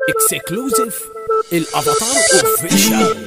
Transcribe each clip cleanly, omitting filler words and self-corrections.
اكسكلوزيف الافاتار اوفيشال.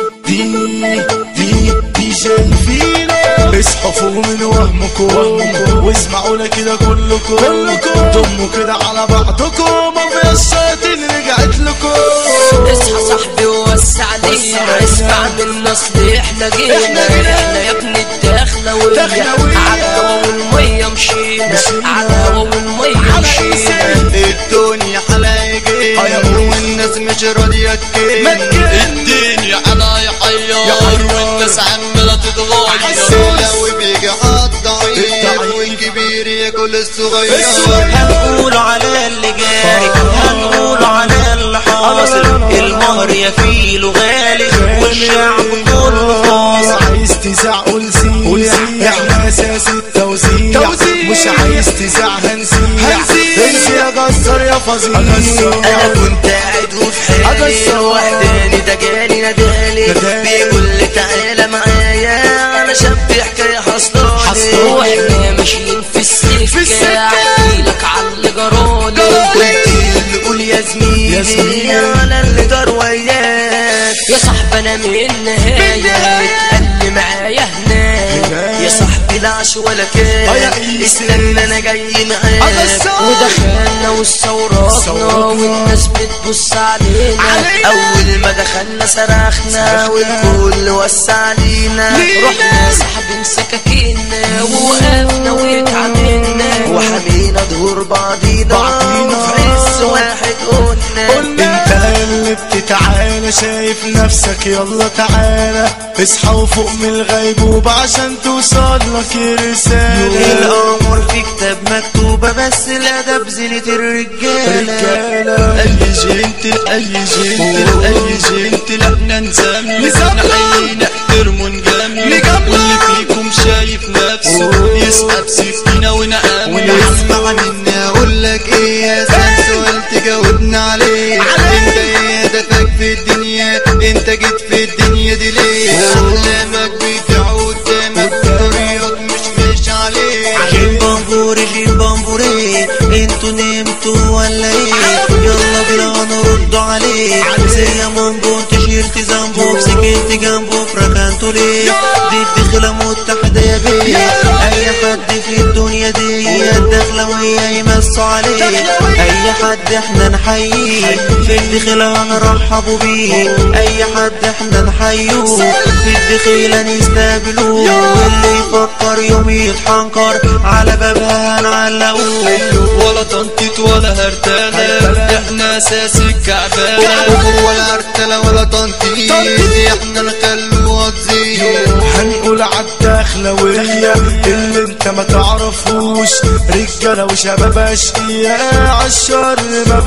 دي شايفينه اصحوا فوق من وهمكم واسمعونا كده كلكم ضموا كده على بعضكم ما في الشياطين رجعت لكم. اصحى صاحبي ووسع علينا اسمع من نصل احنا جينا يا ابن الداخله ويا على الهوا والميه مشينا على الهوا والميه مشينا. الدنيا حلايجين والناس مش راضيه تكين الدنيا على يحير والناس عماله تتغير لو بيجي عالضعيف والكبير ياكل الصغير. هنقول على اللي جاي هنقول على اللي حاصل المهر يا فيلو غالي والشعب كله فاصل. عايز تزعق قول سيع احنا اساس التوزيع مش عايز تزعق هنسيع انسي يا جزار يا فظيع. انا كنت قاعد وفي حالي وحداني ده جالي نادالي بيقول لي تعالى معايا انا شاب حكايه حصلاني واحنا ماشيين في السكه احكيلك على اللي جرالي قلت اللي قول يا زميلي على اللي جار وياك يا صاحبي انا من النهايه اتقل معايا هناك يا صاحبي لا عش ولا كان استنى انا جاي معاك ودخلنا وصوراتنا والناس بتبص علينا اول ما دخلنا صرخنا والكل وسع علينا رحنا سحبنا سكاكينا ووقفنا واتعاملنا وحمينا ظهور بعضينا في عز واحد قلنا انت اللي بتتعالى شايف نفسك يلا تعالى اصحى وفوق من الغيبوبة عشان توصل لك رسالة. الامور في كتاب مكتوبة بس الادب زينة الرجالة. اي جنتل احنا نزمل نحيي نحترم ونجمل واللي فيكم شايف نفسه يسحب سكينة ونأمل. اسمع مني اقول لك ايه يا سؤال تجاوبنا عليه انت ايه هدفك في الدنيا انت جيت في الدنيا دي ليه احلامك بتعود قدامك طريقك مش عليه. جيب بامبوري انتوا نمتوا ولا ايه يلا بينا نرد عليه زي مونجو تيشيرت زامبو سكنت جنبه فركنتوا ليه دي الدخلة متحدة يا بيه اي حد في الدنيا دي الدخلة ويا يمسوا عليه اي حد احنا نحييه في الدخلة هنرحبوا بيه اي حد احنا نحيوه في الدخلة نستقبلوه واللي يفكر يوم يتحنكر على بابها هنعلقوه. ولا تنطيط ولا هرتلة احنا اساس الكعبانة ولا هرتلة ولا تنطيط احنا نخلوها تزيد. هنقول عالدخلوية اللي انت ما تعرفوش رجالة وشباب اشقياء عالشر ما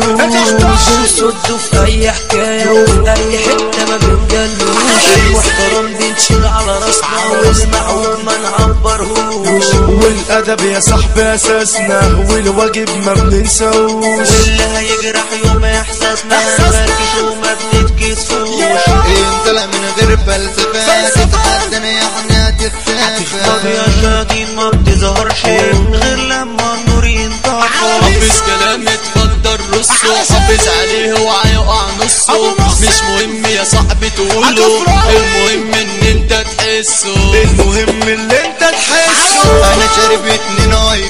بيجروش بنصدوا في اي حكاية وفي اي حتة ما بنجلوش المحترم بنشيل على راسنا والمعقول ما نعبرهوش والادب يا صاحبي اساسنا والواجب ما بننساوش واللي هيجرح يوم احساسنا فركش وما بنتكسفوش. انت لا من غير فلسفة تتقدم احنا تتسافى طب يا شياطين ما بتظهرش غير لما النور ينطفى. حافظ كلام اتفضل رصه حافظ عليه وهيقع نصه مش مهم يا صاحبي تقوله المهم ان انت تحسه المهم اللي انت تحسه. انا شارب 2 اي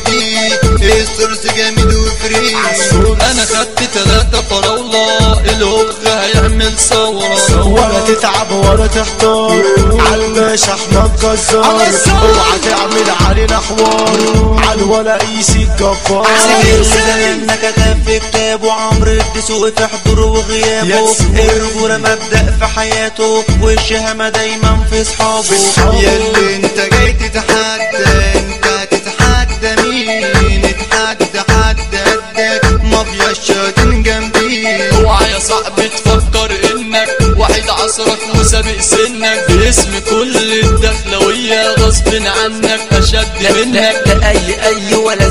دي السورس جامد وفري انا خدت 3 فراولة الهوخ هيعمل ثورة ولا تتعب ولا تحتار عالباشا احمد جزار اوعى تعمل علينا حوار عالولا قيسي الجبار. سمير زماننا كتب في كتابه عمرو الدسوقي في حضوره وغيابه الرجولة مبدأ في حياته والشهامة دايما في صحابه. ياللي انت جاي تتحدى انت تتحدى مين اتحدى حد قدك مافيا الشياطين جنبي. اوعى يا صاحبي تفكر انك واحد عصرك وسابق سنك باسم كل الدخلوية غصب عنك اشد منك. لا اي ولا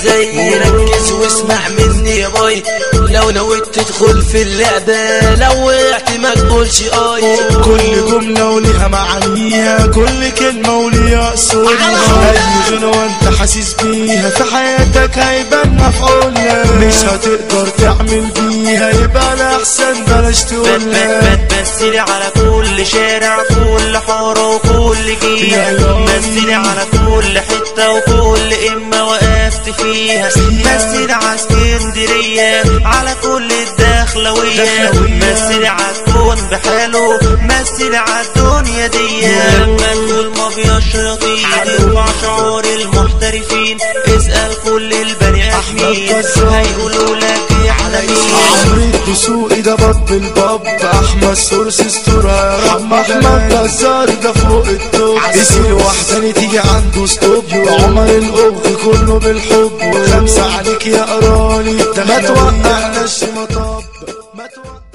زي ركز واسمع مني يا باي لو نويت تدخل في اللعبة لو وقعت ما تقولش اي. كل جملة وليها معانيها، كل كلمة وليها اصولها. اي غنوة انت حاسس بيها في حياتك هيبان مفعولها، مش هتقدر تعمل بيها يبقى انا احسن بلاش تقولها. بتمثلي على كل شارع، كل حارة وكل جهة، مثلي على كل حتة وكل إمة وقفت فيها، مثلي على اسكندرية على كل الدخلوية، مثلي على الكون بحاله، مثلي على الدنيا دي. لما تقول مافيا الشياطين يرفع شعور المحترفين، اسأل كل البني آدمين هيقولوا لك على مين. عمرو الدسوقي ده باب الباب، احمد سورس اسطوره يا رب، احمد جزار ده فوق التوب، يصير وحداني تيجي عنده ستوب، عمر القبغ كله بالحب، 5 عليك يا قراني ما توقعناش مطب ما توقعناش.